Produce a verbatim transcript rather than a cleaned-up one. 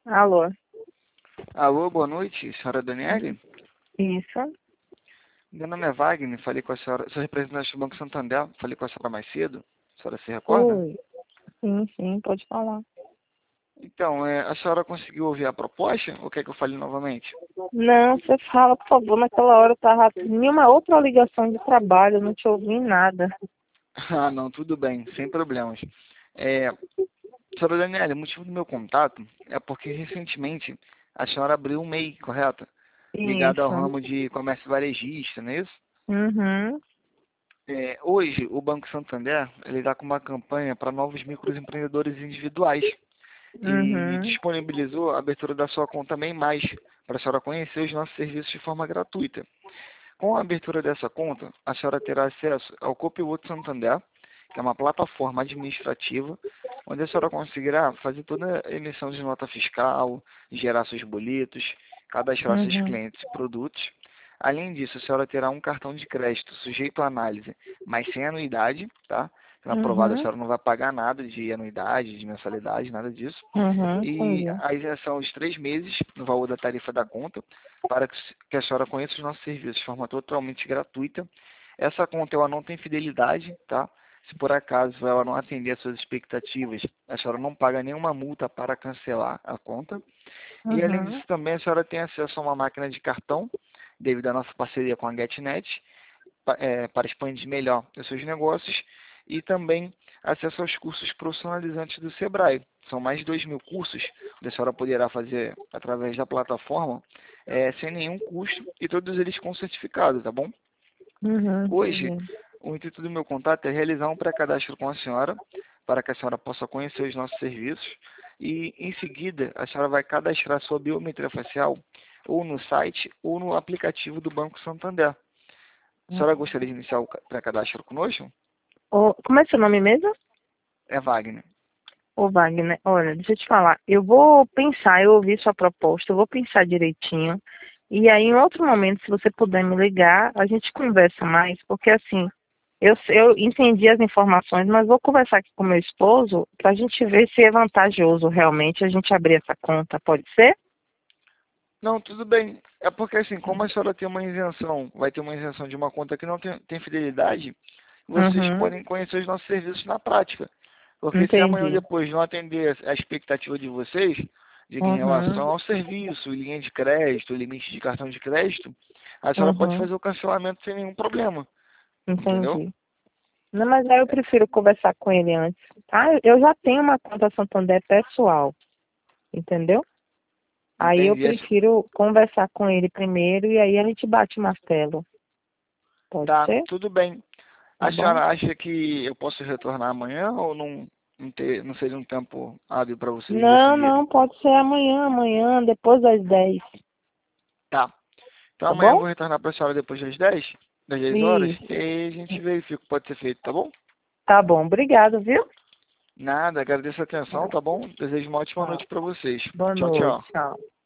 Alô? Alô, boa noite, senhora Daniele. Isso? Meu nome é Wagner, falei com a senhora, sou representante do Banco Santander, falei com a senhora mais cedo, a senhora se recorda? Oi. Sim, sim, pode falar. Então, é, a senhora conseguiu ouvir a proposta ou quer que eu fale novamente? Não, você fala, por favor, naquela hora eu tava em uma outra ligação de trabalho, eu não te ouvi em nada. Ah, não, tudo bem, sem problemas. É, senhora Daniele, o motivo do meu contato é porque recentemente a senhora abriu um M E I, correto? Ligado ao Isso. ramo de comércio varejista, não é isso? Uhum. É, hoje, o Banco Santander, ele está com uma campanha para novos microempreendedores individuais. E Uhum. disponibilizou a abertura da sua conta MEI Mais, para a senhora conhecer os nossos serviços de forma gratuita. Com a abertura dessa conta, a senhora terá acesso ao Copilot Santander, que é uma plataforma administrativa, onde a senhora conseguirá fazer toda a emissão de nota fiscal, gerar seus boletos, cadastrar seus Uhum. clientes e produtos. Além disso, a senhora terá um cartão de crédito sujeito à análise, mas sem anuidade, tá? Então, aprovado, a Uhum. senhora não vai pagar nada de anuidade, de mensalidade, nada disso. Uhum. E Entendi. a isenção de três meses no valor da tarifa da conta, para que que a senhora conheça os nossos serviços de forma totalmente gratuita. Essa conta ela não tem fidelidade, tá? Se por acaso ela não atender às suas expectativas, a senhora não paga nenhuma multa para cancelar a conta. E além Uhum. disso também a senhora tem acesso a uma máquina de cartão, devido à nossa parceria com a GetNet, pa- é, para expandir melhor os seus negócios e também acesso aos cursos profissionalizantes do Sebrae. São mais de dois mil cursos que a senhora poderá fazer através da plataforma, é, sem nenhum custo e todos eles com certificado, tá bom? Uhum. Hoje, Entendi. o intuito do meu contato é realizar um pré-cadastro com a senhora, para que a senhora possa conhecer os nossos serviços e, em seguida, a senhora vai cadastrar sua biometria facial ou no site ou no aplicativo do Banco Santander. A senhora gostaria de iniciar o ca- pré-cadastro conosco? Ô, como é seu nome mesmo? É Wagner. Ô, Wagner, olha, deixa eu te falar. Eu vou pensar, eu ouvi sua proposta, eu vou pensar direitinho. E aí, em outro momento, se você puder me ligar, a gente conversa mais, porque assim, eu, eu entendi as informações, mas vou conversar aqui com meu esposo para a gente ver se é vantajoso realmente a gente abrir essa conta, pode ser? Não, tudo bem. É porque assim, como a senhora tem uma isenção, vai ter uma isenção de uma conta que não tem, tem fidelidade, vocês Uhum, podem conhecer os nossos serviços na prática. Porque se amanhã ou entendi. depois não atender a expectativa de vocês, de que em Uhum, relação ao serviço, linha de crédito, limite de cartão de crédito, a senhora pode uhum, fazer o cancelamento sem nenhum problema, entendeu? entendi. Não, mas aí eu prefiro conversar com ele antes, tá? Eu já tenho uma conta Santander pessoal, entendeu? Aí eu Entendi. É- prefiro conversar com ele primeiro e aí a gente bate o martelo. Pode Tá, ser? tudo bem. Tá A bom? senhora acha que eu posso retornar amanhã ou não, não, ter, não seria um tempo hábil para vocês Não, definirem? não, pode ser amanhã, amanhã, depois das dez, Tá. Então tá amanhã eu bom? vou retornar para a senhora depois das dez, das dez horas, e Isso. aí a gente verifica o que pode ser feito, tá bom? Tá bom, obrigado, viu? Nada, agradeço a atenção, tá bom? Desejo uma ótima Tchau. noite para vocês. Boa Tchau, noite, tchau. tchau.